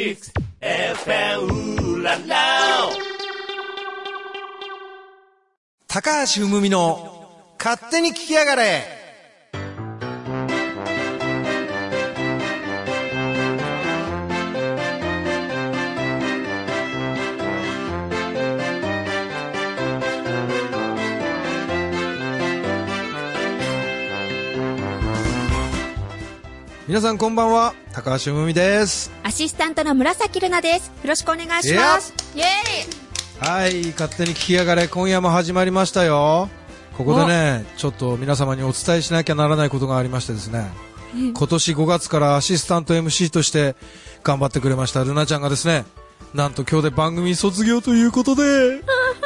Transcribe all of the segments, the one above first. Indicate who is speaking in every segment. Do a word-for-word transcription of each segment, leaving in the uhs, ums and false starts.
Speaker 1: ックスエフエム ララ
Speaker 2: 高橋文美の勝手に聞きやがれ。皆さんこんばんは、高橋文美です。
Speaker 3: アシスタントの紫ルナです。よろしくお願いします。イエーイ。
Speaker 2: はい、勝手に聞きやがれ、今夜も始まりましたよ。ここでね、ちょっと皆様にお伝えしなきゃならないことがありましてですね、今年ごがつからアシスタント エムシー として頑張ってくれましたルナちゃんがですね、なんと今日で番組卒業ということで。あ、はい、そう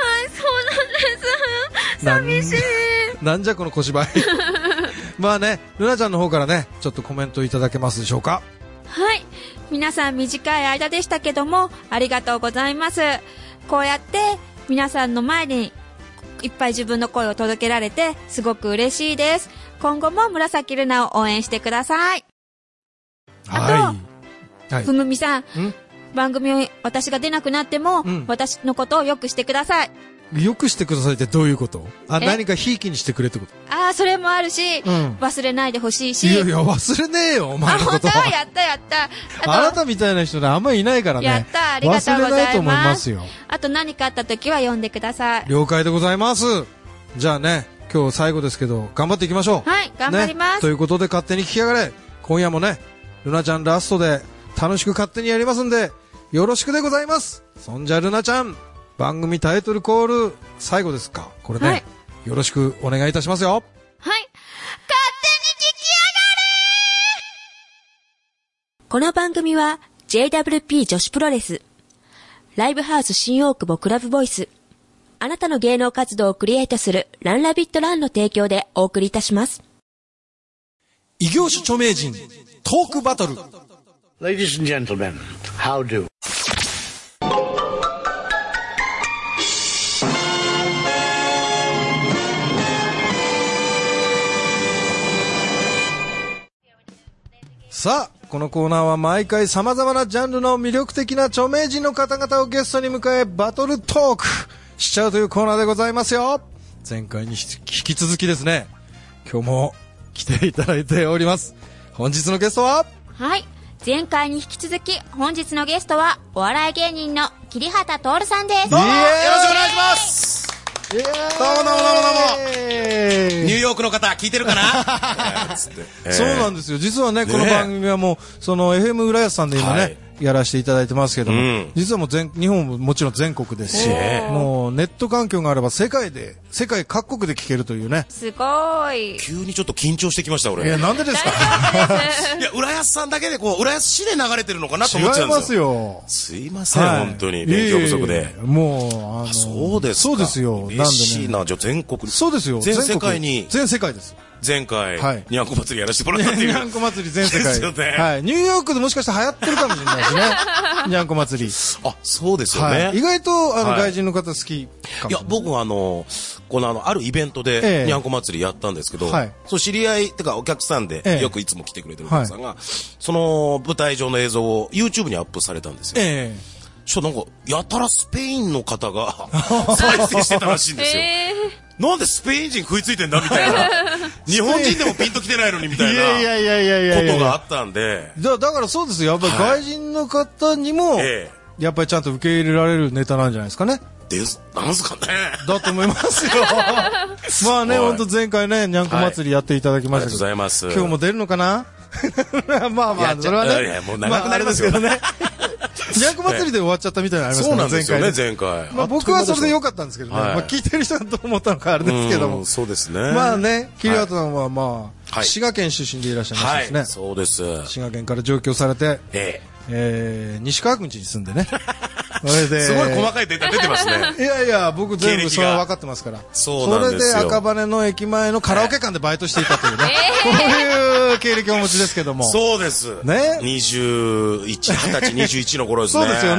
Speaker 3: なんです。寂しい。
Speaker 2: なんじゃこの小芝居。まあね、ルナちゃんの方からね、ちょっとコメントいただけますでしょうか。
Speaker 3: はい、皆さん短い間でしたけどもありがとうございます。こうやって皆さんの前にいっぱい自分の声を届けられてすごく嬉しいです。今後も紫ルナを応援してください。あと、はい、ふむみさん、番組私が出なくなっても、うん、私のことをよくしてください。
Speaker 2: よくしてくださいってどういうこと？あ、何かひいきにしてくれってこと？
Speaker 3: ああ、それもあるし、うん、忘れないでほしいし。
Speaker 2: いやいや、忘れねえよ、お前のことは。
Speaker 3: あ、本当？やったやった。
Speaker 2: あ, あなたみたいな人ね、あんまりいないからね。
Speaker 3: やった、ありがとうございます。
Speaker 2: 忘れないと思いますよ。
Speaker 3: あと何かあった時は呼んでください。
Speaker 2: 了解でございます。じゃあね、今日最後ですけど、頑張っていきましょう。
Speaker 3: はい、頑張ります。
Speaker 2: ね、ということで、勝手に聞きやがれ。今夜もね、ルナちゃんラストで楽しく勝手にやりますんで、よろしくでございます。そんじゃルナちゃん、番組タイトルコール最後ですか、これね、はい、よろしくお願いいたしますよ。はい、勝手に聞きやがれ。
Speaker 3: この番組は ジェイダブリューピー 女子プロレス、ライブハウス新大久保クラブボイス、あなたの芸能活動をクリエイトするランラビットランの提供でお送りいたします。
Speaker 2: 異業種著名人トークバトル。
Speaker 4: Ladies and gentlemen, how do?
Speaker 2: さあ、このコーナーは毎回様々なジャンルの魅力的な著名人の方々をゲストに迎えバトルトークしちゃうというコーナーでございますよ。前回に引き続きですね、今日も来ていただいております。本日のゲストは、
Speaker 3: はい、前回に引き続き本日のゲストはお笑い芸人の桐畑徹さんです。
Speaker 5: どうもよろしくお願いします。どうもどうもどうもどうも。ニューヨークの方聞いてるかな？つって、
Speaker 2: えー、そうなんですよ。実はね、この番組はもうその エフエム 浦安さんで今ね、はい、やらせていただいてますけども、うん、実はもう全日本ももちろん全国ですし、もうネット環境があれば世界で世界各国で聞けるというね。
Speaker 3: すごい。
Speaker 5: 急にちょっと緊張してきました俺。
Speaker 2: いや、なんでですか？
Speaker 5: いや、浦安さんだけでこう浦安市で流れてるのかなと思っちゃうんですよ。すいません、はい、本当に勉強不足で。
Speaker 2: もうあの
Speaker 5: そうですか。
Speaker 2: そうですよ。
Speaker 5: 嬉しいな。じゃあ全国。
Speaker 2: そうですよ。
Speaker 5: 全世界に。
Speaker 2: 全世界です。
Speaker 5: 前回、はい、にゃんこ祭りやらせてもらったっていう。
Speaker 2: にゃんこ祭り全世界。
Speaker 5: ですよね。
Speaker 2: はい。ニューヨークでもしかしたら流行ってるかもしれないですね。にゃんこ祭り。
Speaker 5: あ、そうですよね。
Speaker 2: はい、意外と、あの、はい、外人の方好きかも。
Speaker 5: いや、僕はあの、このあの、あるイベントで、にゃんこ祭りやったんですけど、はい、そう、知り合い、ってかお客さんで、ええ、よくいつも来てくれてるお客さんが、はい、その舞台上の映像を YouTube にアップされたんですよ。ええ。ちょっとなんか、やたらスペインの方が再生してたらしいんですよ。えーなんでスペイン人食いついてんだみたいな。日本人でもピンときてないのにみたいなことがあったんで。
Speaker 2: だだからそうですよ。やっぱり外人の方にも、はい、やっぱりちゃんと受け入れられるネタなんじゃないですかね。
Speaker 5: です、なんすかね。
Speaker 2: だと思いますよ。まあね、ほんと前回ね、にゃんこ祭りやっていただきましたけど。はい、ありがとう
Speaker 5: ございます。
Speaker 2: 今日も出るのかな？まあまあ、それはね。
Speaker 5: いや、もう長くなりますよ。
Speaker 2: まあ、ね。にゃんこ祭りで終わっちゃったみたいなのありますからね、
Speaker 5: 前回。そうなんですよね、前回。
Speaker 2: まあ僕はそれで良かったんですけどね。はい、まあ聞いてる人がどう思ったのかあれですけども。
Speaker 5: そうですね。
Speaker 2: まあね、桐畑さんはまあ、はい、滋賀県出身でいらっしゃいましたですね。
Speaker 5: はい、そうです。
Speaker 2: 滋賀県から上京されて、えええー、西川口に住んでね。それです
Speaker 5: ごい細かいデータ出てますね。
Speaker 2: いやいや、僕全部それは分かってますから。
Speaker 5: そうなんですよ。
Speaker 2: それで赤羽の駅前のカラオケ館でバイトしていたというね。こういう経歴をお持ちですけども。
Speaker 5: そうです。
Speaker 2: ね。
Speaker 5: にじゅういち、はたち、にじゅういちの頃ですね。
Speaker 2: そうですよね。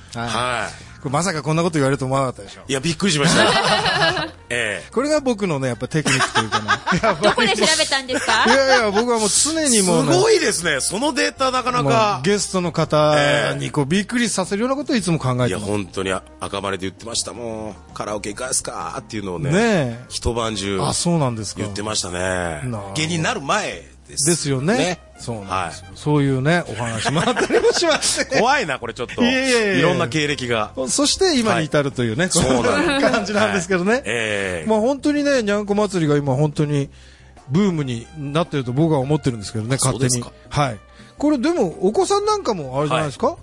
Speaker 2: はい。はい、これまさかこんなこと言われると思わなかったでしょ。
Speaker 5: いや、びっくりしました。ええ。
Speaker 2: これが僕のね、やっぱテクニックというか
Speaker 3: ね。どこで調べたんですか？
Speaker 2: いやいや、僕はもう常にもう、
Speaker 5: ね。すごいですね。そのデータなかなか。
Speaker 2: ゲストの方にこう、びっくりさせるようなことをいつも考えてます。いや、
Speaker 5: 本当に赤羽で言ってましたもん。カラオケ行かすかっていうのをね。
Speaker 2: ね
Speaker 5: 一晩中。
Speaker 2: あ、そうなんですか。
Speaker 5: 言ってましたね。芸人になる前。です
Speaker 2: ですよね。ね、そうなんですよ、はい。そういうね、お話もあったりもしまして。
Speaker 5: 怖いな、これちょっと。いやいやいやいろんな経歴が。
Speaker 2: そして今に至るというね、はい、そうな感じなんですけどね。はい、えー、まあ本当にね、にゃんこ祭りが今本当にブームになってると僕は思ってるんですけどね、勝手に。はい。これでも、お子さんなんかもあれじゃないですか、はい、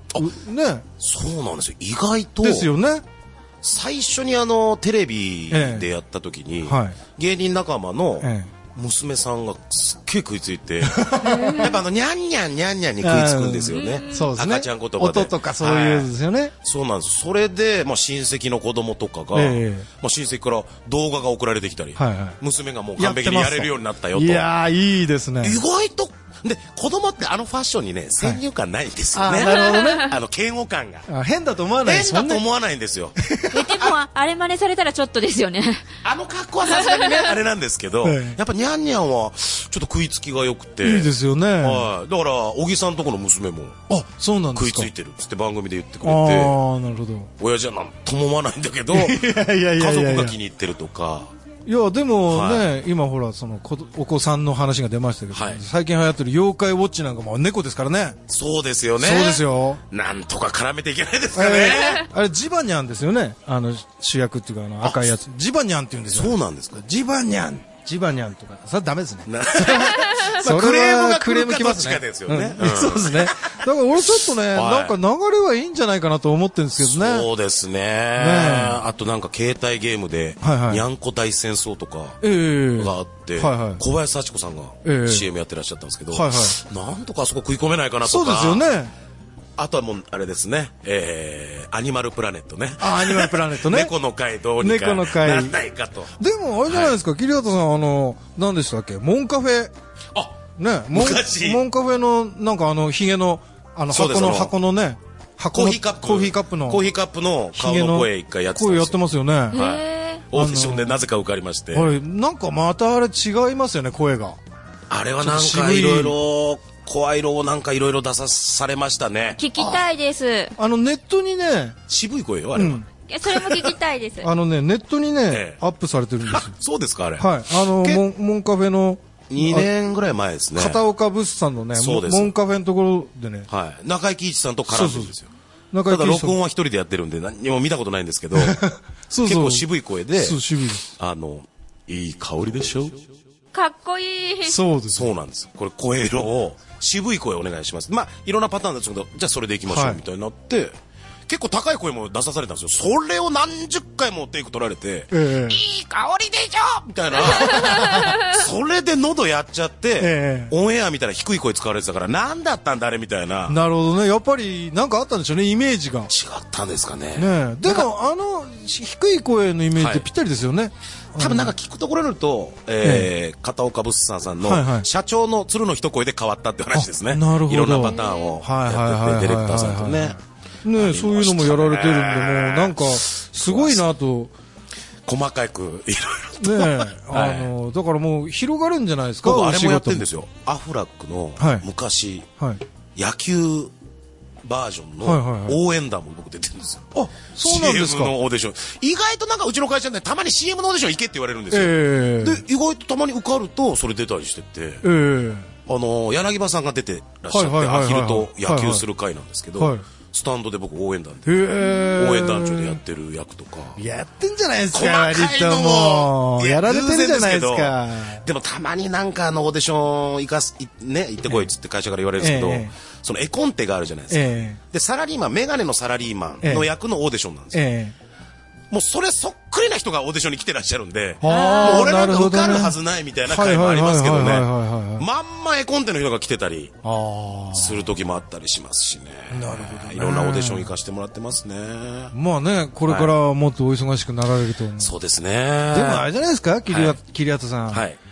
Speaker 2: ね。
Speaker 5: そうなんですよ。意外と。
Speaker 2: ですよね。
Speaker 5: 最初にあの、テレビでやった時に、えーはい、芸人仲間の、えー娘さんがすっげえ食いついて、やっぱあの、にゃんにゃんにゃんにゃんに食いつくんですよね。
Speaker 2: そうですね。
Speaker 5: 赤ちゃん言葉で。
Speaker 2: 音とかそういうですよね。
Speaker 5: そうなんです。それで、まあ親戚の子供とかが、まあ親戚から動画が送られてきたり、娘がもう完璧にやれるようになったよと。
Speaker 2: いやー、いいですね。
Speaker 5: 意外と、で、子供ってあのファッションにね、先入観ないんですよね。
Speaker 2: なるほどね。
Speaker 5: あの、嫌悪感が。
Speaker 2: 変だと思わないですよね。
Speaker 5: 変だと思わないんですよ。
Speaker 3: でも、あれ真似されたらちょっとですよね。
Speaker 5: あの格好はさすがにね、あれなんですけど、やっぱにゃんにゃんは、ちょっと食いつきが良くて。
Speaker 2: いいですよね。
Speaker 5: はい。だから、小木さんとこの娘も、
Speaker 2: あ、そうなんですか。
Speaker 5: 食いついてるっつって番組で言ってくれて。
Speaker 2: ああ、なるほど。
Speaker 5: 親父はなんとも思わないんだけど、家族が気に入ってるとか。
Speaker 2: いやでもね、はい、今ほらそのお子さんの話が出ましたけど、はい、最近流行ってる妖怪ウォッチなんかも猫ですからね。
Speaker 5: そうですよね。
Speaker 2: そうですよ。
Speaker 5: なんとか絡めていけないですかね。
Speaker 2: えー、あれジバニャンですよね。あの主役っていうかあの赤いやつ。ジバニャンって言うんですよ。
Speaker 5: そうなんですか。
Speaker 2: ジバニャン。ジバニャンとか、それはダメですね。
Speaker 5: そクレームがクレームきますね。ですよね。
Speaker 2: そうですね。だから俺ちょっとね、なんか流れはいいんじゃないかなと思ってるんですけどね。
Speaker 5: そうですね。あとなんか携帯ゲームで、にゃんこ大戦争とかがあって、小林幸子さんが シーエム やってらっしゃったんですけど、なんとかあそこ食い込めないかなとか。
Speaker 2: そうですよね。
Speaker 5: あとはもう、あれですね、えー、アニマルプラネットね。
Speaker 2: あ、アニマルプラネットね。
Speaker 5: 猫の会どうにかならないかと。
Speaker 2: でも、あれじゃないですか、桐畑さん、あの、何でしたっけ、モンカフェ。
Speaker 5: あ、
Speaker 2: ね、モン、モンカフェの、なんかあの、ヒゲの、あの、箱の、箱のね、
Speaker 5: 箱の、コーヒーカップ。
Speaker 2: コーヒーカップの。
Speaker 5: コーヒーカップの顔の声一回やってたんですよ。
Speaker 2: 声やってますよね。はい。
Speaker 5: オーディションでなぜか受かりまして。
Speaker 2: はい。なんかまたあれ違いますよね、声が。
Speaker 5: あれはなんかいろいろ、声色をなんかいろいろ出さされましたね。
Speaker 3: 聞きたいです。
Speaker 2: あのネットにね、
Speaker 5: 渋い声よあれは。
Speaker 3: それも聞きたいです。
Speaker 2: あのねネットにねアップされてるんですよ。
Speaker 5: そうですかあれ。
Speaker 2: はい。あのモンモンカフェの
Speaker 5: にねんぐらい前ですね。
Speaker 2: 片岡物産のねモンカフェのところでね。
Speaker 5: はい。中井貴一さんと絡んでるんですよ。ただ録音は一人でやってるんで何も見たことないんですけど、結構渋い声で、
Speaker 2: そう渋いです。
Speaker 5: あのいい香りでしょ。
Speaker 3: かっこいい。
Speaker 2: そうです。
Speaker 5: そうなんです。これ声色を渋い声お願いします。まあいろんなパターンですけど、じゃあそれでいきましょうみたいになって、結構高い声も出さされたんですよ。それを何十回もテイク取られて、えー、いい香りでしょみたいな。それで喉やっちゃって、えー、オンエア見たら低い声使われてたから、何だったんだあれみたいな。
Speaker 2: なるほどね。やっぱりなんかあったんでしょうね、イメージが。違
Speaker 5: ったんですかね。
Speaker 2: ねでもあの低い声のイメージってぴったりですよね。はい、
Speaker 5: 多分なんか聞くところによると、えー、片岡物産さんの社長の鶴の一声で変わったって話ですね。
Speaker 2: なるほど。
Speaker 5: いろんなパターンをやってて、ディレクターさんとね。
Speaker 2: ねそういうのもやられてるんで、もうなんか、すごいなと。
Speaker 5: 細かく、いろいろと。
Speaker 2: ねあの、だからもう広がるんじゃないですか。
Speaker 5: 僕あれもやってるんですよ。アフラックの昔、野球バージョンの応援団も僕出てるんですよ。
Speaker 2: あ、そうなんですか。
Speaker 5: シーエム のオーディション。意外となんかうちの会社でたまに シーエム のオーディション行けって言われるんですよ。えー、で、意外とたまに受かるとそれ出たりしてて、えー、あの、柳葉さんが出てらっしゃって、アヒルと野球する会なんですけど、はいはいスタンドで僕応援団で応援団長でやってる役とか
Speaker 2: やってんじゃないですか。割ともうやられてるじゃないですか。
Speaker 5: でもたまになんかあのオーディション行かすね行ってこいっつって会社から言われるんですけど、えー、その絵コンテがあるじゃないですか、えー、でサラリーマンメガネのサラリーマンの役のオーディションなんですよ、えーもうそれそっくりな人がオーディションに来てらっしゃるんで、もう俺なんか受かるはずないみたいな回もありますけどね、まんま絵コンテの人が来てたりする時もあったりしますしね。
Speaker 2: なるほどね。
Speaker 5: いろんなオーディション行かしてもらってますね。
Speaker 2: まあね、これからもっとお忙しくなられると思う。
Speaker 5: そうですね。
Speaker 2: でもあれじゃないですか、桐畑さん。はい。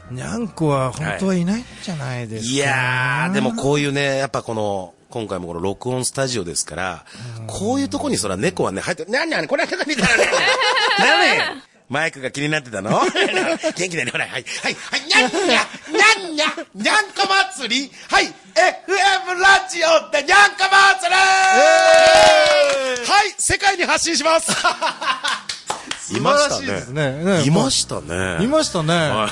Speaker 2: にゃんこは本当はいないんじゃないですか、
Speaker 5: はい、いやー、でもこういうね、やっぱこの、今回もこの録音スタジオですから、こういうとこにそら猫はね、入って、なになにこれは猫みたいなね。なにマイクが気になってたの元気だね、ほら、はい、はい、はい、にゃんにゃ、にゃんにゃ、にゃんこ祭り、はい、エフエム ラジオってにゃんこ祭り、えー、はい、世界に発信しますいましたね。ねいましたね。
Speaker 2: いましたね。はい、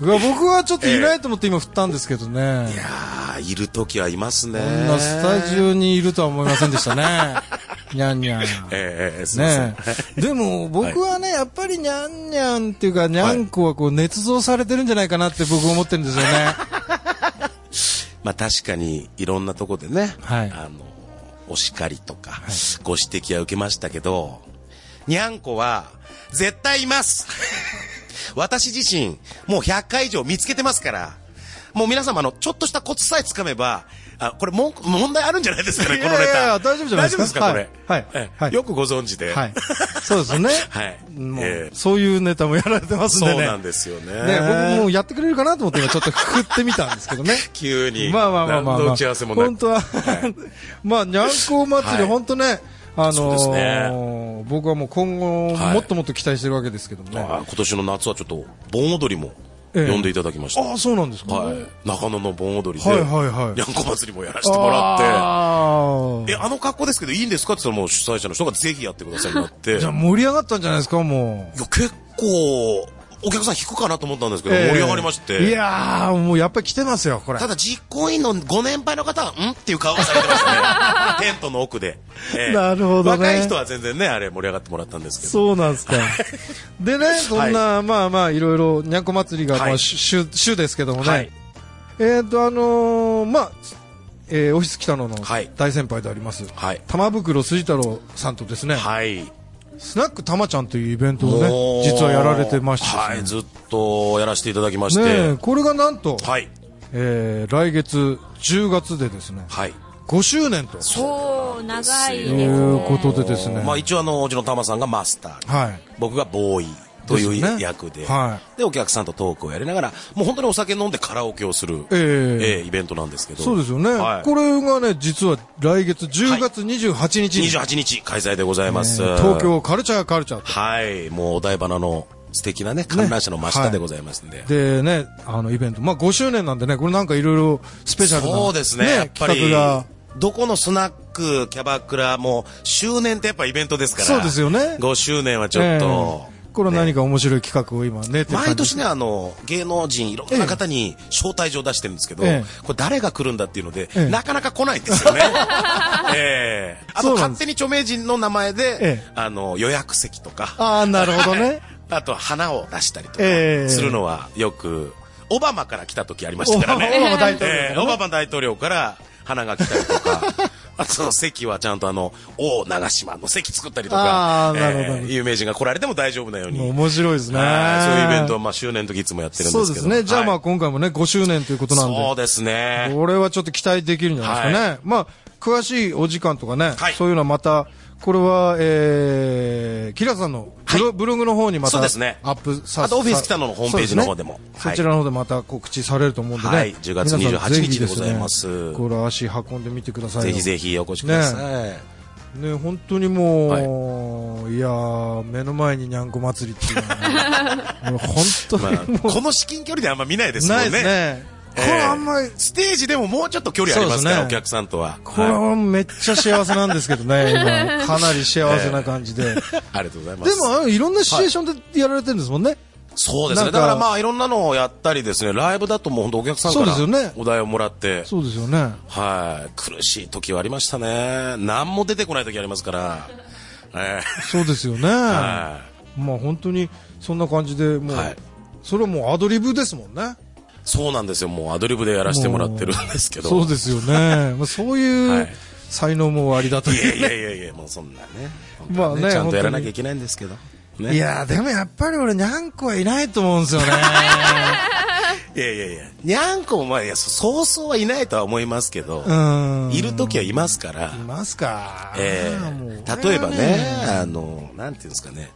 Speaker 2: 僕はちょっといないと思って今振ったんですけどね。
Speaker 5: いやー、いるときはいますね。
Speaker 2: こんなスタジオにいるとは思いませんでしたね。にゃんにゃん。
Speaker 5: ええー、すいません。ね、
Speaker 2: でも僕はね、やっぱりにゃんにゃんっていうか、にゃんこはこう捏造されてるんじゃないかなって僕思ってるんですよね。
Speaker 5: まあ確かにいろんなとこでね、
Speaker 2: はい、
Speaker 5: あの、お叱りとか、はい、ご指摘は受けましたけど、にゃんこは絶対います私自身もうひゃっかい以上見つけてますから、もう皆様のちょっとしたコツさえつかめば、あ、これも問題あるんじゃないですかね、このネタ。
Speaker 2: いやいや大丈夫じゃないですか。
Speaker 5: 大丈夫ですか、これ。
Speaker 2: はい。
Speaker 5: はい
Speaker 2: はい、
Speaker 5: よくご存知で。
Speaker 2: はい。そうですよね。
Speaker 5: はい。
Speaker 2: もう、えー、そういうネタもやられてますんでね。
Speaker 5: そうなんですよね。
Speaker 2: ね、僕もやってくれるかなと思って今ちょっと振ってみたんですけどね。
Speaker 5: 急に。
Speaker 2: まあまあまあまあ、まあ。
Speaker 5: 打ち合わせもなく。
Speaker 2: 本当は、はい、まあ、にゃんこ祭り、本当ね、あのーね、僕はもう今後、はい、もっともっと期待してるわけですけどもね。
Speaker 5: 今年の夏はちょっと盆踊りも呼んでいただきました。
Speaker 2: ええ、ああ、そうなんですか。
Speaker 5: はい。中野の盆踊りで、
Speaker 2: はいはいはい。
Speaker 5: にゃんこ祭りもやらせてもらって、あえ、あの格好ですけどいいんですかって言ったらもう主催者の人がぜひやってくださいになって。
Speaker 2: じゃあ盛り上がったんじゃないですか、もう。
Speaker 5: いや、結構、お客さん引くかなと思ったんですけど、えー、盛り上がりまして。
Speaker 2: いやー、もうやっぱり来てますよ、これ。
Speaker 5: ただ実行委員のご年配の方は、んっていう顔がされてましたね。テントの奥で。
Speaker 2: えー、なるほどね。
Speaker 5: 若い人は全然ね、あれ盛り上がってもらったんですけど。
Speaker 2: そうなんですか。でね、そんな、はい、まあまあ、いろいろ、にゃんこ祭りが、まあ、週、週ですけどもね。はい、えっと、あのー、まあ、えー、オフィス北野の大先輩であります。はい。玉袋筋太郎さんとですね。
Speaker 5: はい。
Speaker 2: スナックたまちゃんというイベントをね、実はやられてまして、ね、
Speaker 5: はい、ずっとやらせていただきまして、
Speaker 2: ね、これがなんと、
Speaker 5: はい、
Speaker 2: えー、来月じゅうがつでですね、
Speaker 5: はい、
Speaker 2: ごしゅうねんと、
Speaker 3: そう長いですね。
Speaker 2: いうことでですね、
Speaker 5: まあ一応あのうちのたまさんがマスター、はい、僕がボーイという役で、ね、はい、でお客さんとトークをやりながら、もう本当にお酒飲んでカラオケをする、えーえー、イベントなんですけど、
Speaker 2: そうですよね、はい、これがね実は来月じゅうがつにじゅうはちにちに、
Speaker 5: はい、にじゅうはちにち開催でございます、
Speaker 2: えー、東京カルチャーカルチャーと、
Speaker 5: はい、もうお台場の素敵なね観覧車の真下でございますんで、ね、
Speaker 2: はい、でねあのイベント、まあごしゅうねんなんでね、これなんかいろいろスペシャルな、
Speaker 5: そうですね、ね、やっぱりどこのスナックキャバクラも周年ってやっぱイベントですから、
Speaker 2: そうですよね、
Speaker 5: ごしゅうねんはちょっと、えー
Speaker 2: これは何か面白い企画を今ね、
Speaker 5: 毎年ね、あの芸能人いろんな方に招待状を出してるんですけど、ええ、これ誰が来るんだっていうので、ええ、なかなか来ないんですよね。ええ、あと勝手に著名人の名前で、ええ、あの予約席とか、
Speaker 2: ああなるほどね。
Speaker 5: あと花を出したりとかするのはよく、オバマから来た時ありましたからね。
Speaker 2: オバマ大統領、ね、
Speaker 5: ええ、オバマ大統領から花が来たりとか。あと席はちゃんとあの大長島の席作ったりとか、えー、有名人が来られても大丈夫なように、
Speaker 2: 面白いですね。
Speaker 5: そういうイベントをまあ周年の時いつもやってるんですけど、
Speaker 2: そうですね。じゃあまあ今回もねごしゅうねんということなんで、
Speaker 5: そうですね。
Speaker 2: これはちょっと期待できるんじゃないですかね。はい、まあ詳しいお時間とかね、はい、そういうのはまた。これは、えー、キラさんのブロ、はい、ブログの方にまたアップさ、
Speaker 5: ね、あとオフィス北野のホームページの方でも、
Speaker 2: そ、ねはい、そちらの方でまた告知されると思うんでね、
Speaker 5: はい、じゅうがつにじゅうはちにちでございます。
Speaker 2: ね、これ足運んでみてください。
Speaker 5: ぜひぜひお越しください。
Speaker 2: ね、ね、本当にもう、はい、いやー、目の前ににゃんこ祭りっていうのは、ね、本当にもう、
Speaker 5: まあ、この至近距離であんま見ないですもんね。
Speaker 2: ないですね。これあんまり、
Speaker 5: ステージでももうちょっと距離ありますから、ね、お客さんとは。
Speaker 2: これはめっちゃ幸せなんですけどね、今。かなり幸せな感じで。
Speaker 5: ありがとうございます。
Speaker 2: でも、いろんなシチュエーションでやられてるんですもんね。はい、
Speaker 5: そうですね。だからまあ、いろんなのをやったりですね、ライブだともう本当お客さんからお題をもらって。
Speaker 2: そうですよね。
Speaker 5: はい。苦しい時はありましたね。何も出てこない時ありますから。
Speaker 2: えー、そうですよね。はい。まあ本当に、そんな感じで、もう、はい、それはもうアドリブですもんね。
Speaker 5: そうなんですよ。もうアドリブでやらせてもらってるんですけど。
Speaker 2: そうですよね。まあそういう才能もありだという、
Speaker 5: ね。いやいやいやいや、もうそんなね。まあね、ちゃんとやらなきゃいけないんですけど。
Speaker 2: ね、いやでもやっぱり俺にゃんこはいないと思うんですよね。
Speaker 5: いやいやいや、にゃんこもまあいやそうそうはいないとは思いますけど、うんいるときはいますから。
Speaker 2: いますか。
Speaker 5: えー、例えばね、あのなんていうんですかね、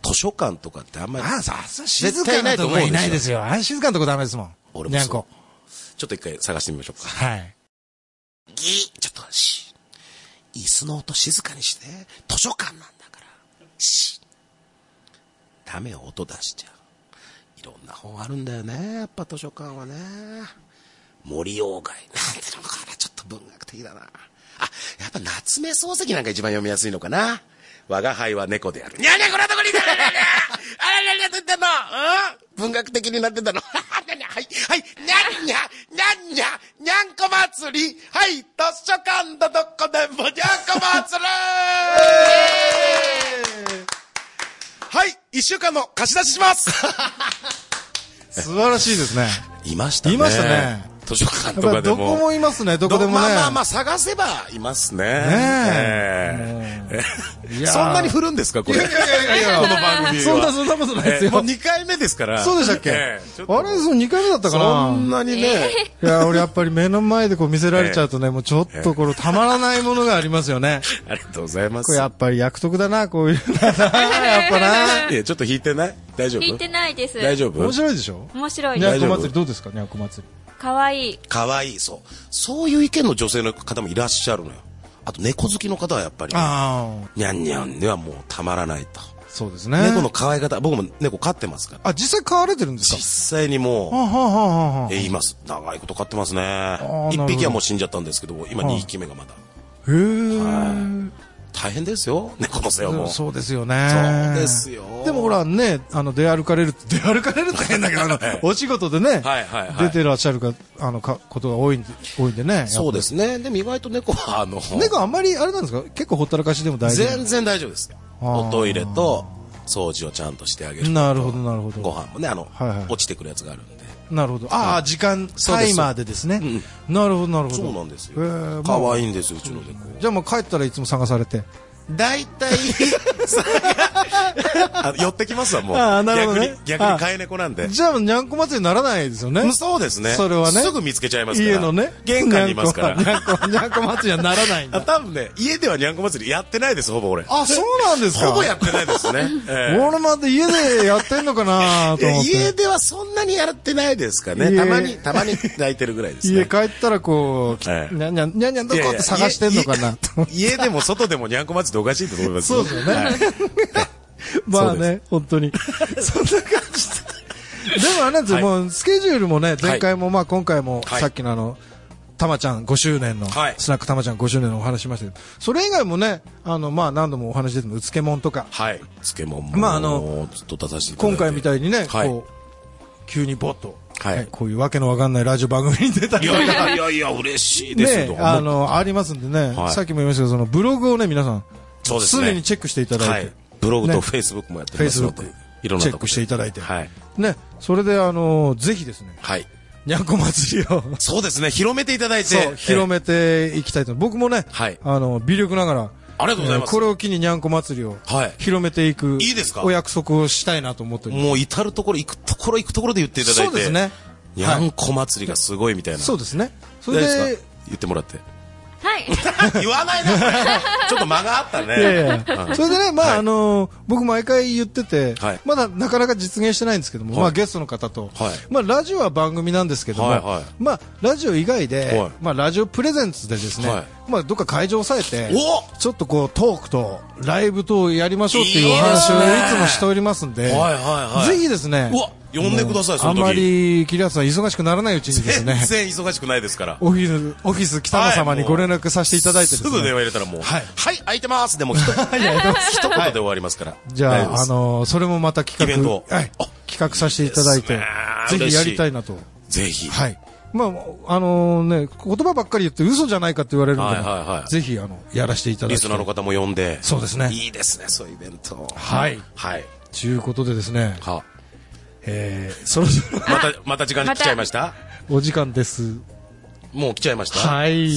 Speaker 5: 図書館とかってあんまり。
Speaker 2: ああ、さす静かなとこいないですよ。あ静かなとこダメですもん。
Speaker 5: 俺もそう。にゃんこ。ちょっと一回探してみましょうか。
Speaker 2: はい。
Speaker 5: ギーちょっと、し椅子の音静かにして。図書館なんだから。しダメよ、音出しちゃう。いろんな本あるんだよね。やっぱ図書館はね。森鴎外。なんていうのかな。ちょっと文学的だな。あ、やっぱ夏目漱石なんか一番読みやすいのかな。我が輩は猫である。にゃにゃこれどこにいたのにゃにゃあらにゃにゃと言ってんのうん文学的になってたのはい、はい、にゃんにゃ、にゃんにゃ、にゃんこ祭りはい、図書館だどこでもにゃんこ祭りはい、一週間の貸し出しします
Speaker 2: 素晴らしいですね。
Speaker 5: いましたね。
Speaker 2: いましたね。
Speaker 5: 図書館とかでも。
Speaker 2: どこもいますね、どこでもね。
Speaker 5: まあまあまあ、探せばいますね。ねえ。そんなに振るんですか、これ。いやいやいやいや、この番組は。
Speaker 2: そんな、そんなことないですよ。
Speaker 5: もうにかいめですから。
Speaker 2: そうでしたっけ、えー、あれ、そのにかいめだったかな
Speaker 5: そんなにね。
Speaker 2: いや、俺やっぱり目の前でこう見せられちゃうとね、もうちょっとこれたまらないものがありますよね。
Speaker 5: ありがとうございます。
Speaker 2: これやっぱり役得だな、こういうのな。やっぱな。
Speaker 5: いや、ちょっと引いてない大丈夫
Speaker 3: 引いてないです。
Speaker 5: 大丈夫
Speaker 2: 面白いでしょ
Speaker 3: 面白い。
Speaker 2: にゃんこ祭りどうですか、にゃんこ祭り。
Speaker 3: かわいい。
Speaker 5: かわいい、そう。そういう意見の女性の方もいらっしゃるのよ。あと猫好きの方はやっぱり、ね、にゃんにゃんではもうたまらないと。
Speaker 2: そうですね。
Speaker 5: 猫の可愛い方、僕も猫飼ってますから。
Speaker 2: あ、実際飼われてるんですか？
Speaker 5: 実際にもう、はあはあはあ、え、います。長いこと飼ってますね。一匹はもう死んじゃったんですけど、今二匹目がまだ。
Speaker 2: へー。
Speaker 5: 大変ですよ、猫の世話も。
Speaker 2: そうですよね。
Speaker 5: そうですよ。
Speaker 2: でもほらね、あの、出歩かれる、出歩かれるって変だけど、あの、お仕事でね、はいはいはい、出てらっしゃるか、あの、か、ことが多いんで、多いんでね。
Speaker 5: そうですね。でも意外と猫は、あの、
Speaker 2: 猫あんまり、あれなんですか？結構ほったらかしでも大丈夫？
Speaker 5: 全然大丈夫です。おトイレと、掃除をちゃんとしてあげる。
Speaker 2: なるほど、なるほど。
Speaker 5: ご飯もね、あの、はいはい、落ちてくるやつがあるんで。
Speaker 2: なるほど。ああ、時間、タイマーでですね。うん、なるほど、なるほど。
Speaker 5: そうなんですよ。可愛いんですよ、うちの猫。
Speaker 2: じゃあもう帰ったらいつも探されて。
Speaker 5: 大体寄ってきますわ、もう。
Speaker 2: ああ、なるほどね。
Speaker 5: 逆に、逆に飼い猫なんで。
Speaker 2: じゃあ、にゃんこ祭りにならないですよね。
Speaker 5: そうですね。
Speaker 2: それはね。
Speaker 5: すぐ見つけちゃいますから。
Speaker 2: 家のね。
Speaker 5: 玄関にいますから。
Speaker 2: にゃんこ、にゃんこ祭りはならないんだ。
Speaker 5: 多分ね、家ではにゃんこ祭りやってないです、ほぼ俺。
Speaker 2: あ、そうなんですか。
Speaker 5: ほぼやってないですね。
Speaker 2: 俺まで家でやってんのかなと思って。
Speaker 5: 家ではそんなにやってないですかね。たまに、たまに泣いてるぐらいですね。
Speaker 2: 家帰ったらこう、にゃんにゃん、にゃんにゃんどこって探してんのかな。
Speaker 5: 家でも外でもにゃんこ祭りっておかしいと思います。
Speaker 2: そうですよね。まあね、本当に。そんな感じで。でもあれなんですよ、もうスケジュールもね、前回もまあ今回もさっきのあの、たまちゃんごしゅうねんの、スナックたまちゃんごしゅうねんのお話しましたけど、それ以外もね、あの、まあ何度もお話出てるうつけもんとか。
Speaker 5: はい。漬物も。
Speaker 2: まああの、
Speaker 5: ずっと出させていただいて。
Speaker 2: 今回みたいにね、こう、急にボッと。はい、こういうわけのわかんないラジオ番組に出たり
Speaker 5: とか。いやいやいや、嬉しいですよ。
Speaker 2: ね、あの、ありますんでね、さっきも言いましたけど、そのブログをね、皆さん、
Speaker 5: そうですね。
Speaker 2: 常にチェックしていただいて。
Speaker 5: ブログとフェイスブックもやってますので、
Speaker 2: いろんなチェックしていただいて。はい。ね、それであの、ぜひですね。はい。にゃんこ祭りを。
Speaker 5: そうですね、広めていただいて。
Speaker 2: そう、広めていきたいと。僕もね、はい。あの、微力ながら。
Speaker 5: ありがとうございます。
Speaker 2: これを機ににゃんこ祭りを。はい。広めていく。
Speaker 5: いいですか？
Speaker 2: お約束をしたいなと思っております。
Speaker 5: もう至るところ行くところ行くところで言っていただいて。
Speaker 2: そうですね。
Speaker 5: にゃんこ祭りがすごいみたいな。
Speaker 2: そうですね。それで、
Speaker 5: 言ってもらって。
Speaker 3: はい。
Speaker 5: 言わないな、ちょっと間があったね。
Speaker 2: いやいや。それでね、まあ、あの、僕毎回言ってて、まだなかなか実現してないんですけども、まあ、ゲストの方と、まあ、ラジオは番組なんですけども、まあ、ラジオ以外で、まあ、ラジオプレゼンツでですね、まあ、どっか会場を抑えて、ちょっとこう、トークと、ライブとやりましょうっていうお話をいつもしておりますんで、ぜひですね、
Speaker 5: 呼んでください、その時。
Speaker 2: あんまり、桐谷さん忙しくならないうちにですね。
Speaker 5: 全然忙しくないですから。
Speaker 2: オフィス、オフィス北野様にご連絡させていただいてですね。
Speaker 5: すぐ電話入れたらもう、はい、はい、空いてますでも、一言で終わりますから。
Speaker 2: じゃあ、あの、それもまた企画、
Speaker 5: イベント
Speaker 2: はい、企画させていただいて、ぜひやりたいなと。
Speaker 5: ぜひ。
Speaker 2: はい。まあ、あのね、言葉ばっかり言って嘘じゃないかって言われるので、ぜひ、あの、やらせていただいて。
Speaker 5: リスナーの方も呼んで。
Speaker 2: そうですね。
Speaker 5: いいですね、そういうイベント。
Speaker 2: はい。
Speaker 5: はい。
Speaker 2: ということでですね。はえー、そろそろ
Speaker 5: また、また時間来ちゃいました？
Speaker 2: お時間です。
Speaker 5: もう来ちゃいました？
Speaker 2: はい。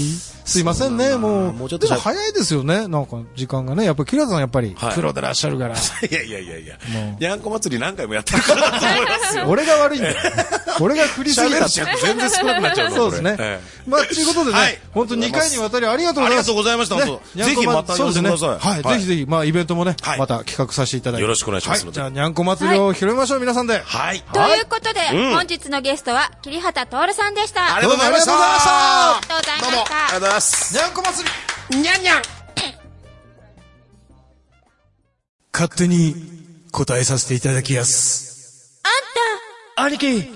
Speaker 2: すいませんね、もう。
Speaker 5: もうちょっと
Speaker 2: でも早いですよね、なんか時間がね。やっぱりキラさんやっぱり、プロでらっしゃるから。
Speaker 5: いやいやいやいや。もう。にゃんこ祭り何回もやってるからだと思いますよ。
Speaker 2: 俺が悪いんだよ。俺が振りすぎた。
Speaker 5: 全然少なくなっちゃうの。
Speaker 2: そうですね。まあ、ということでね、本当にかいにわたりありがとうございます。
Speaker 5: ありがとうございました、本当。ぜひまた呼んでください。
Speaker 2: はい、ぜひぜひ、まあ、イベントもね、また企画させていただいて。
Speaker 5: よろしくお願いします。
Speaker 2: じゃあ、にゃんこ祭りを広めましょう、皆さんで。
Speaker 5: はい。
Speaker 3: ということで、本日のゲストは、桐畑徹さんでした。
Speaker 5: ありがとうございました。
Speaker 3: ありがとうございました。
Speaker 5: どうも、ありがとうございます。
Speaker 2: にゃんこ祭り
Speaker 5: にゃんにゃん
Speaker 2: 勝手に答えさせていただきやす。
Speaker 3: あんた
Speaker 2: 兄貴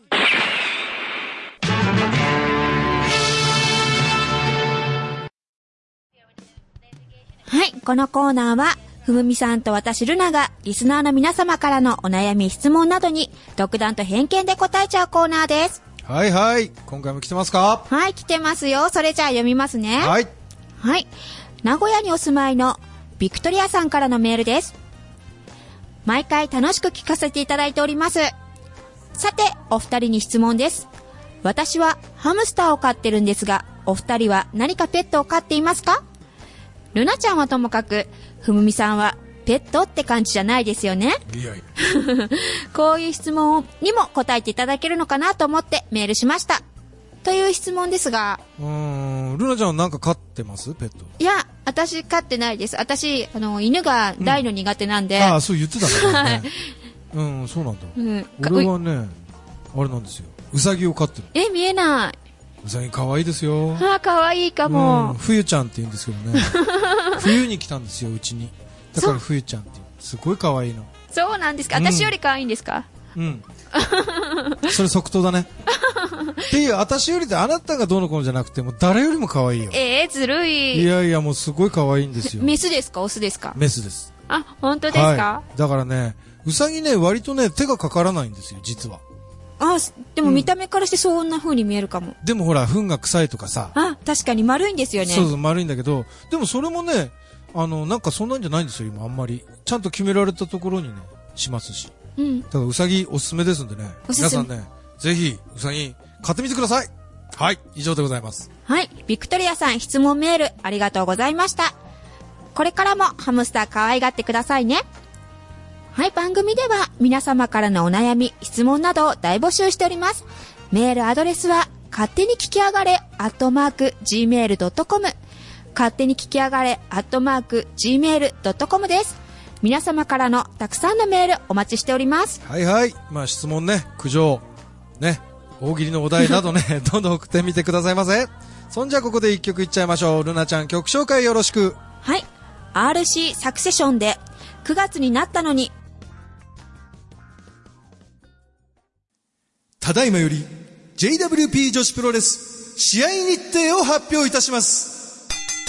Speaker 3: はい、このコーナーは、ふむみさんと私ルナがリスナーの皆様からのお悩み質問などに独断と偏見で答えちゃうコーナーです。
Speaker 2: はいはい。今回も来てますか？
Speaker 3: はい、来てますよ。それじゃあ読みますね。
Speaker 2: はい。
Speaker 3: はい。名古屋にお住まいのビクトリアさんからのメールです。毎回楽しく聞かせていただいております。さて、お二人に質問です。私はハムスターを飼ってるんですが、お二人は何かペットを飼っていますか？ルナちゃんはともかく、ふむみさんはペットって感じじゃないですよね。
Speaker 2: いやいや
Speaker 3: こういう質問にも答えていただけるのかなと思ってメールしました。という質問ですが。
Speaker 2: うーん、ルナちゃんは何か飼ってますペット？
Speaker 3: いや、私飼ってないです。私、あの、犬が大の苦手なんで。
Speaker 2: うん、ああ、そう言ってたね。はい。うん、そうなんだ。うん、俺はね、あれなんですよ。ウサギを飼ってる。
Speaker 3: え、見えない。
Speaker 2: ウサギ可愛いですよ。
Speaker 3: ああ、可愛いかも。
Speaker 2: うん、冬ちゃんって言うんですけどね。冬に来たんですよ、うちに。だから冬ちゃんっていう。すごい可愛いの。
Speaker 3: そうなんですか。私より可愛いんですか？
Speaker 2: うん。それ即答だね。っていう、私よりであなたがどうのこうのじゃなくて、もう誰よりも可愛いよ。
Speaker 3: ええー、ずるい。
Speaker 2: いやいや、もうすごい可愛いんですよ。
Speaker 3: メスですかオスですか？
Speaker 2: メスです。
Speaker 3: あ、本当ですか？
Speaker 2: はい、だからね、ウサギね、割とね、手がかからないんですよ、実は。
Speaker 3: あ、でも見た目からしてそんな風に見えるかも。
Speaker 2: うん、でもほら、糞が臭いとかさ。
Speaker 3: あ、確かに丸いんですよね。
Speaker 2: そうそう、丸いんだけど、でもそれもね、あの、なんかそんなんじゃないんですよ、今、あんまり。ちゃんと決められたところにね、しますし。うん。だからウサギおすすめですんでね。皆さんね、ぜひ、ウサギ、買ってみてください。はい、以上でございます。
Speaker 3: はい、ビクトリアさん、質問メール、ありがとうございました。これからもハムスター可愛がってくださいね。はい、番組では皆様からのお悩み、質問などを大募集しております。メールアドレスは、勝手に聞き上がれ、アットマーク、ジーメールドットコム。勝手に聞き上がれ、アットマーク、ジーメールドットコム です。皆様からのたくさんのメールお待ちしております。
Speaker 2: はいはい。まあ質問ね、苦情、ね、大喜利のお題などね、どんどん送ってみてくださいませ。そんじゃここで一曲いっちゃいましょう。ルナちゃん曲紹介よろしく。
Speaker 3: はい。アールシー サクセションで、くがつになったのに、
Speaker 2: ただいまより ジェイダブリューピー 女子プロレス試合日程を発表いたします。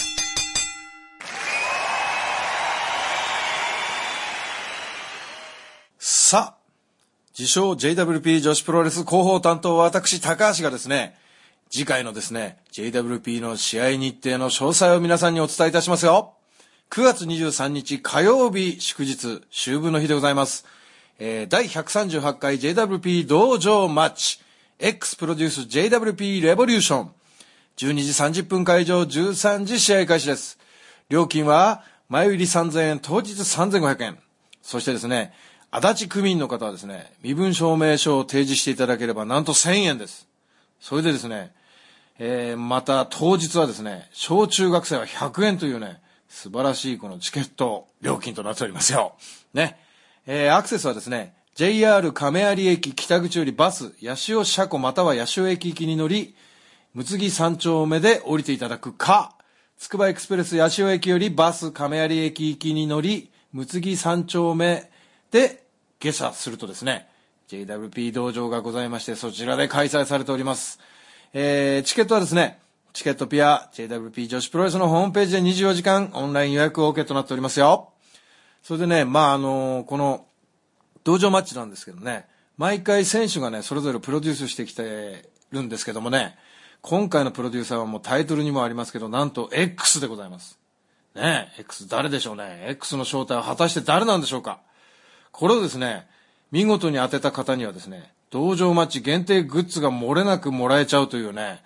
Speaker 2: さあ、自称 ジェイダブリューピー 女子プロレス広報担当私高橋がですね、次回のですね ジェイダブリューピー の試合日程の詳細を皆さんにお伝えいたしますよ。くがつにじゅうさんにち火曜日祝日秋分の日でございます。えー、だいひゃくさんじゅうはちかい ジェイダブリューピー 道場マッチ X プロデュース ジェイダブリューピー レボリューションじゅうにじさんじゅっぷん会場じゅうさんじ試合開始です。料金は前売りさんぜんえん当日さんぜんごひゃくえん。そしてですね、足立区民の方はですね、身分証明書を提示していただければなんとせんえんです。それでですね、えー、また当日はですね、小中学生はひゃくえんというね、素晴らしいこのチケット料金となっておりますよ。ね。えー、アクセスはですね、ジェイアール 亀有駅北口よりバス、八潮車庫または八潮駅行きに乗り、むつぎ三丁目で降りていただくか、つくばエクスプレス八潮駅よりバス、亀有駅行きに乗り、むつぎ三丁目で下車するとですね、ジェイダブリューピー 道場がございまして、そちらで開催されております。えー、チケットはですね、チケットピア ジェイダブリューピー 女子プロレスのホームページでにじゅうよじかんオンライン予約 OK となっておりますよ。それでね、まああのー、この道場マッチなんですけどね、毎回選手がね、それぞれプロデュースしてきてるんですけどもね、今回のプロデューサーはもうタイトルにもありますけど、なんと X でございます。ねえ、X 誰でしょうね。X の正体は果たして誰なんでしょうか。これをですね、見事に当てた方にはですね、道場マッチ限定グッズが漏れなくもらえちゃうというね、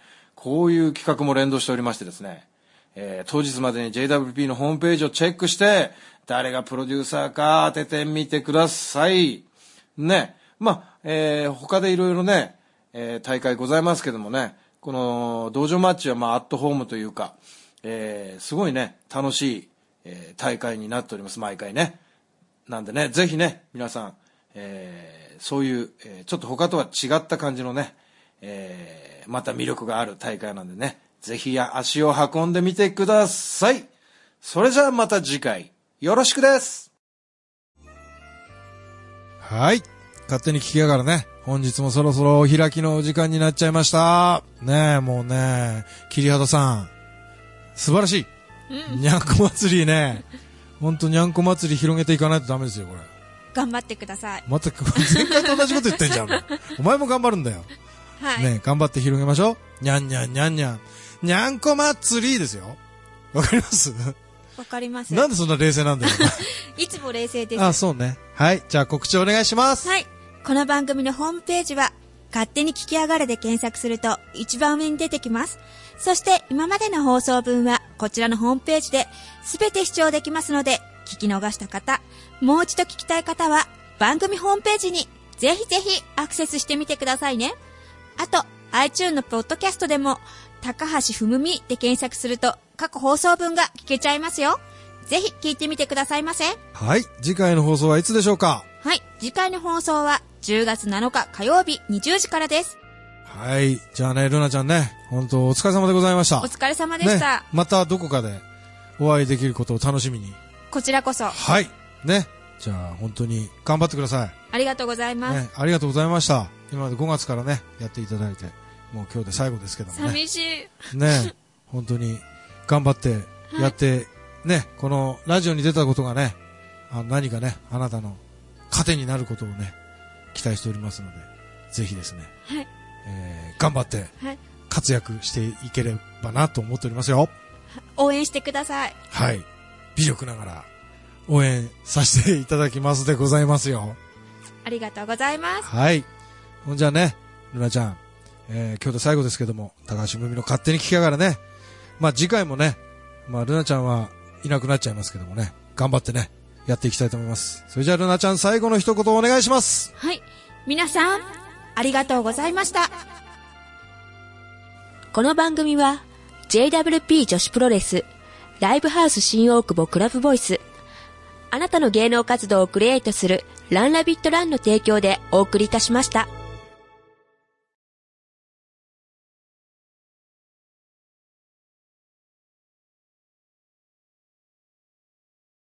Speaker 2: こういう企画も連動しておりましてですね、えー、当日までに ジェイダブリューピー のホームページをチェックして、誰がプロデューサーか当ててみてください。ね。まあ、えー、他でいろいろね、えー、大会ございますけどもね、この道場マッチはまあアットホームというか、えー、すごいね、楽しい、えー、大会になっております、毎回ね。なんでね、ぜひね、皆さん、えー、そういう、えー、ちょっと他とは違った感じのね、えー、また魅力がある大会なんでね、ぜひ足を運んでみてください。それじゃあまた次回、よろしくです。はい。勝手に聞きやがらね、本日もそろそろお開きのお時間になっちゃいました。ねえ、もうね、桐畑さん、素晴らしい。うん、にゃんこ祭りね、ほんとにゃんこ祭り広げていかないとダメですよ、これ。
Speaker 3: 頑張ってください。
Speaker 2: また、前回と同じこと言ってんじゃん。お前も頑張るんだよ。はい。ねえ、頑張って広げましょう。にゃんにゃんにゃんにゃん。にゃんこ祭りですよ。わかります？
Speaker 3: わかります。
Speaker 2: なんでそんな冷静なんだよ。
Speaker 3: いつも冷静です。
Speaker 2: あ、そうね。はい。じゃあ告知お願いします。
Speaker 3: はい。この番組のホームページは、勝手に聞きやがれで検索すると一番上に出てきます。そして今までの放送分はこちらのホームページで全て視聴できますので、聞き逃した方、もう一度聞きたい方は番組ホームページにぜひぜひアクセスしてみてくださいね。あと、iTunes のポッドキャストでも、高橋ふむみで検索すると過去放送分が聞けちゃいますよ。ぜひ聞いてみてくださいませ。
Speaker 2: はい。次回の放送はいつでしょうか？
Speaker 3: はい。次回の放送はじゅうがつなのか火曜日にじゅうじからです。
Speaker 2: はい。じゃあね、ルナちゃんね、本当お疲れ様でございました。
Speaker 3: お疲れ様でした。
Speaker 2: ね、またどこかでお会いできることを楽しみに。
Speaker 3: こちらこそ。
Speaker 2: はい。ね。じゃあ本当に頑張ってください。
Speaker 3: ありがとうございます。
Speaker 2: ね、ありがとうございました。今までごがつからね、やっていただいて、もう今日で最後ですけどもね。
Speaker 3: 寂しい。
Speaker 2: ね。本当に頑張ってやって、はい、ね、このラジオに出たことがね、あ何かね、あなたの糧になることをね、期待しておりますので、ぜひですね、はい、えー、頑張って活躍していければなと思っておりますよ。
Speaker 3: 応援してください。
Speaker 2: はい。微力ながら応援させていただきますでございますよ。
Speaker 3: ありがとうございます。
Speaker 2: はい。ほんじゃあね、ルナちゃん、えー、今日で最後ですけども、高橋むみの勝手に聞きながらね、まあ次回もね、まあルナちゃんはいなくなっちゃいますけどもね、頑張ってね、やっていきたいと思います。それじゃあルナちゃん、最後の一言お願いします。
Speaker 3: はい。皆さん、ありがとうございました。この番組は ジェイダブリューピー 女子プロレスライブハウス新大久保クラブボイス、あなたの芸能活動をクリエイトするランラビットランの提供でお送りいたしました。